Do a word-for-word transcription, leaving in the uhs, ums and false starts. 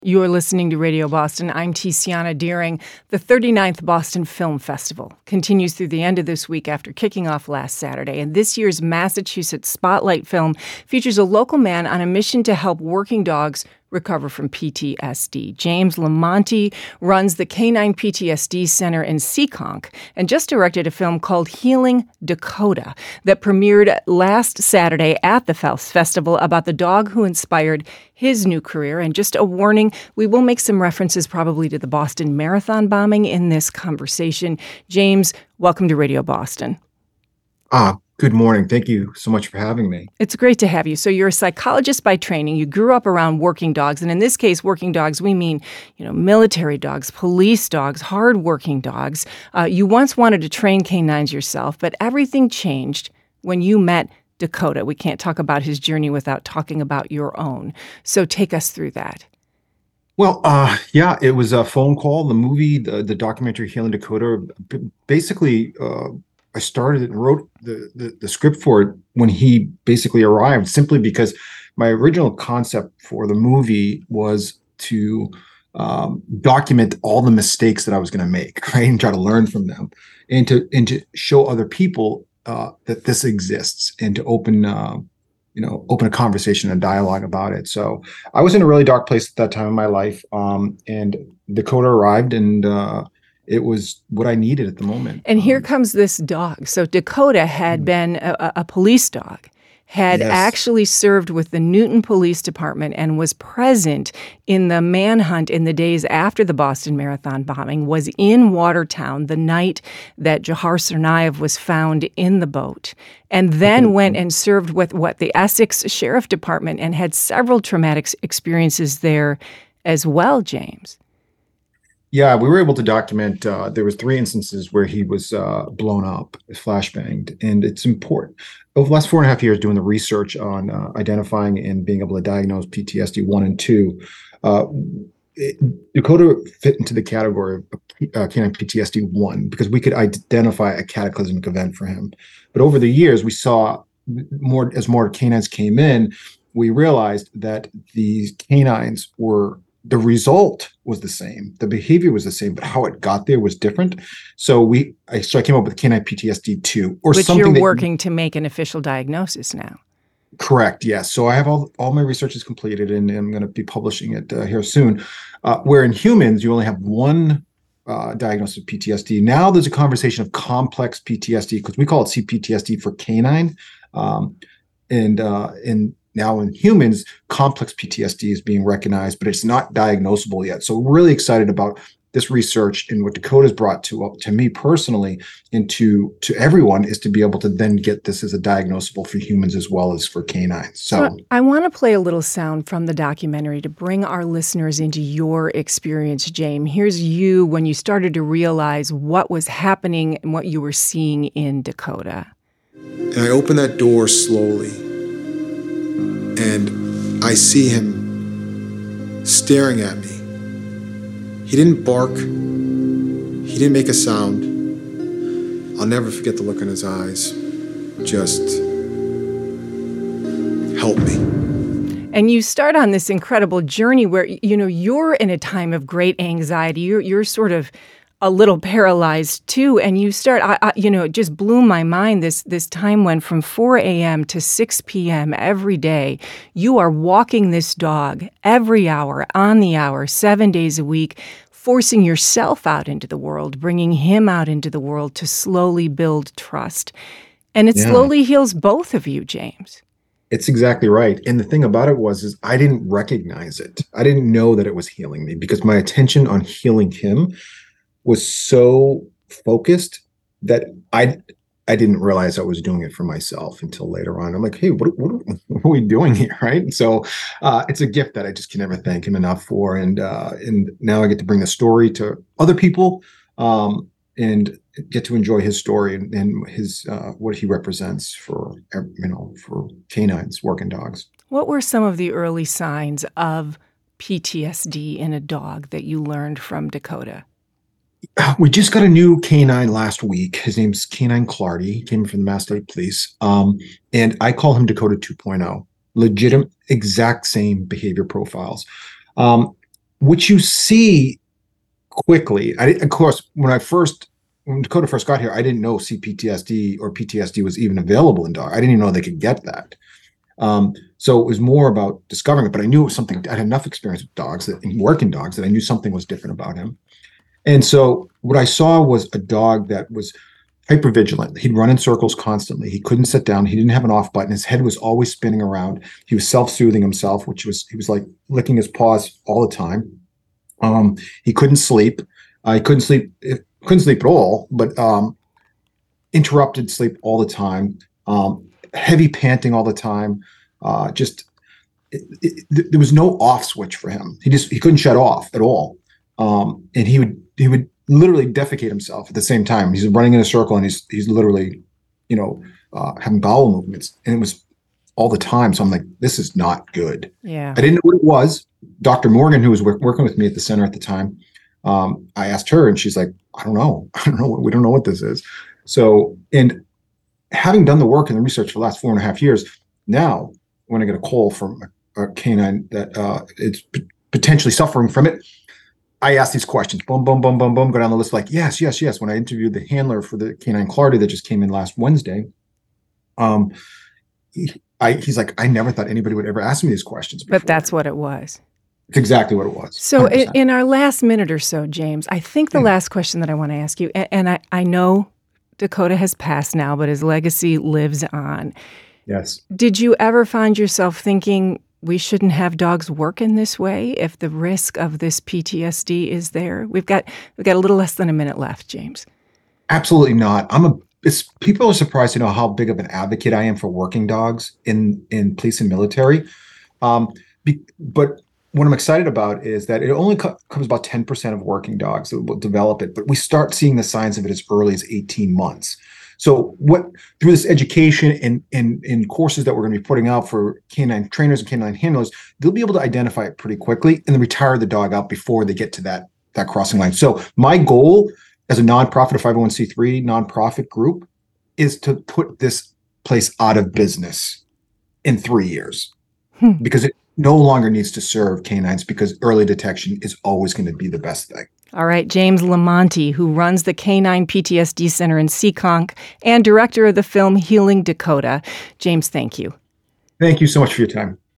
You're listening to Radio Boston. I'm Tiziana Deering. The thirty-ninth Boston Film Festival continues through the end of this week after kicking off last Saturday. And this year's Massachusetts Spotlight film features a local man on a mission to help working dogs recover from P T S D. James Lamonti runs the Canine P T S D Center in Seekonk and just directed a film called Healing Dakota that premiered last Saturday at the festival about the dog who inspired his new career. And just a warning, we will make some references probably to the Boston Marathon bombing in this conversation. James, welcome to Radio Boston. Ah, good morning. Thank you so much for having me. It's great to have you. So you're a psychologist by training. You grew up around working dogs. And in this case, working dogs, we mean, you know, military dogs, police dogs, hardworking dogs. Uh, you once wanted to train canines yourself, but everything changed when you met Dakota. We can't talk about his journey without talking about your own. So take us through that. Well, uh, yeah, it was a phone call. The movie, the, the documentary Healing Dakota, basically, uh, I started and wrote the, the, the script for it when he basically arrived, simply because my original concept for the movie was to um, document all the mistakes that I was going to make, right, and try to learn from them, and to and to show other people uh, that this exists, and to open, uh, you know, open a conversation and dialogue about it. So I was in a really dark place at that time in my life, um, and Dakota arrived, and uh, it was what I needed at the moment. And here um, comes this dog. So Dakota had been a, a police dog, had yes. actually served with the Newton Police Department and was present in the manhunt in the days after the Boston Marathon bombing, was in Watertown the night that Jahar Tsarnaev was found in the boat, and then mm-hmm. went and served with what the Essex Sheriff Department and had several traumatic experiences there as well, James. Yeah, we were able to document, uh, there was three instances where he was uh, blown up, flashbanged, and it's important. Over the last four and a half years doing the research on uh, identifying and being able to diagnose P T S D one and two, uh, it, Dakota fit into the category of uh, canine P T S D one because we could identify a cataclysmic event for him. But over the years, we saw more, as more canines came in, we realized that these canines were, the result was the same, the behavior was the same, but how it got there was different. So we, I, so I came up with canine P T S D two, or Which something. You're that, working to make an official diagnosis now. Correct. Yes. So I have all all my research is completed, and, and I'm going to be publishing it uh, here soon. Uh, where in humans you only have one uh, diagnosis of P T S D. Now there's a conversation of complex P T S D because we call it C P T S D for canine, um, and uh, in Now in humans, complex P T S D is being recognized, but it's not diagnosable yet. So we're really excited about this research, and what Dakota's brought to uh, to me personally and to, to everyone is to be able to then get this as a diagnosable for humans as well as for canines. So, so I want to play a little sound from the documentary to bring our listeners into your experience, James. Here's you when you started to realize what was happening and what you were seeing in Dakota. And I open that door slowly, and I see him staring at me. He didn't bark. He didn't make a sound. I'll never forget the look in his eyes. Just help me. And you start on this incredible journey where, you know, you're in a time of great anxiety. You're, you're sort of a little paralyzed too, and you start, I, I, you know, it just blew my mind. This this time went from four a.m. to six p.m. every day. You are walking this dog every hour, on the hour, seven days a week, forcing yourself out into the world, bringing him out into the world to slowly build trust. And it yeah. slowly heals both of you, James. It's exactly right. And the thing about it was, is I didn't recognize it. I didn't know that it was healing me because my attention on healing him was so focused that I I didn't realize I was doing it for myself until later on. I'm like, hey, what, what, what are we doing here, right? So uh, it's a gift that I just can never thank him enough for. And uh, and now I get to bring the story to other people um, and get to enjoy his story and, and his uh, what he represents for you know for canines, working dogs. What were some of the early signs of P T S D in a dog that you learned from Dakota? We just got a new canine last week. His name's Canine Clardy. He came from the Mass State Police. Um, and I call him Dakota two point oh. Legitimate, exact same behavior profiles. Um, what you see quickly, I, of course, when I first, when Dakota first got here, I didn't know C P T S D or P T S D was even available in dogs. I didn't even know they could get that. Um, so it was more about discovering it, but I knew it was something. I had enough experience with dogs, that working dogs, that I knew something was different about him. And so what I saw was a dog that was hypervigilant. He'd run in circles constantly. He couldn't sit down. He didn't have an off button. His head was always spinning around. He was self-soothing himself, which was, he was like licking his paws all the time. Um, he couldn't sleep. Uh, he couldn't sleep, couldn't sleep at all, but um, interrupted sleep all the time. Um, heavy panting all the time. Uh, just, it, it, there was no off switch for him. He just, he couldn't shut off at all. Um, and he would, he would literally defecate himself at the same time. He's running in a circle and he's, he's literally, you know, uh, having bowel movements, and it was all the time. So I'm like, this is not good. Yeah. I didn't know what it was. Doctor Morgan, who was w- working with me at the center at the time, um, I asked her and she's like, I don't know. I don't know. What, we don't know what this is. So, and having done the work and the research for the last four and a half years, now when I get a call from a, a canine that uh, is p- potentially suffering from it, I ask these questions, boom, boom, boom, boom, boom, go down the list like, yes, yes, yes. When I interviewed the handler for the canine Clardy that just came in last Wednesday, um, he, I, he's like, I never thought anybody would ever ask me these questions before. But that's what it was. It's exactly what it was. So in, in our last minute or so, James, I think the yeah. last question that I want to ask you, and, and I, I know Dakota has passed now, but his legacy lives on. Yes. Did you ever find yourself thinking, we shouldn't have dogs work in this way if the risk of this P T S D is there? We've got we've got a little less than a minute left, James. Absolutely not. I'm a. It's people are surprised to know how big of an advocate I am for working dogs in in police and military. Um, be, but what I'm excited about is that it only co- comes about ten percent of working dogs that will develop it, but we start seeing the signs of it as early as eighteen months. So what through this education and, and, and courses that we're going to be putting out for canine trainers and canine handlers, they'll be able to identify it pretty quickly and then retire the dog out before they get to that, that crossing line. So my goal as a nonprofit, a five oh one c three nonprofit group, is to put this place out of business in three years hmm. because it no longer needs to serve canines, because early detection is always going to be the best thing. All right, James Lamonti, who runs the Canine P T S D Center in Seekonk and director of the film Healing Dakota. James, thank you. Thank you so much for your time.